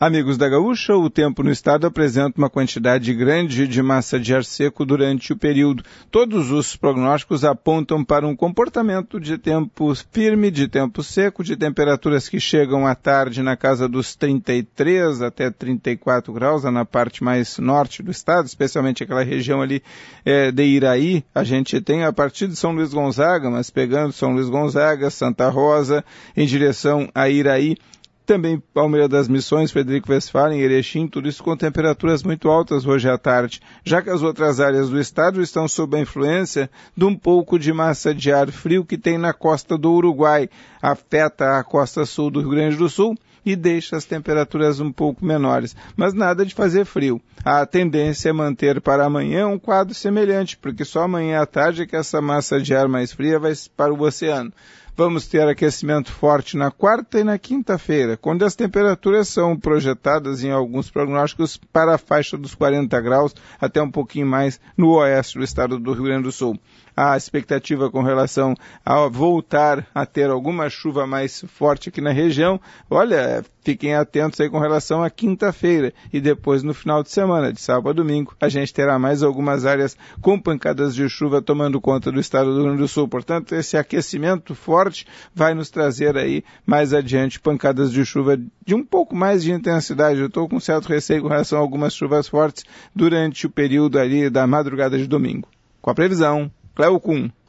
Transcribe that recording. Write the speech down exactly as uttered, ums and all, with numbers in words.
Amigos da Gaúcha, o tempo no estado apresenta uma quantidade grande de massa de ar seco durante o período. Todos os prognósticos apontam para um comportamento de tempo firme, de tempo seco, de temperaturas que chegam à tarde na casa dos trinta e três até trinta e quatro graus, na parte mais norte do estado, especialmente aquela região ali é, de Iraí. A gente tem a partir de São Luís Gonzaga, mas pegando São Luís Gonzaga, Santa Rosa, em direção a Iraí, também Palmeira das Missões, Frederico Westphalen, Erechim, tudo isso com temperaturas muito altas hoje à tarde, já que as outras áreas do estado estão sob a influência de um pouco de massa de ar frio que tem na costa do Uruguai, afeta a costa sul do Rio Grande do Sul e deixa as temperaturas um pouco menores, mas nada de fazer frio. A tendência é manter para amanhã um quadro semelhante, porque só amanhã à tarde é que essa massa de ar mais fria vai para o oceano. Vamos ter aquecimento forte na quarta e na quinta-feira, quando as temperaturas são projetadas em alguns prognósticos para a faixa dos quarenta graus, até um pouquinho mais no oeste do estado do Rio Grande do Sul. A expectativa com relação a voltar a ter alguma chuva mais forte aqui na região, olha, fiquem atentos aí com relação à quinta-feira e depois no final de semana, de sábado a domingo, a gente terá mais algumas áreas com pancadas de chuva tomando conta do estado do Rio Grande do Sul. Portanto, esse aquecimento forte vai nos trazer aí mais adiante pancadas de chuva de um pouco mais de intensidade. Eu estou com certo receio com relação a algumas chuvas fortes durante o período ali da madrugada de domingo. Com a previsão, Cleo Kuhn.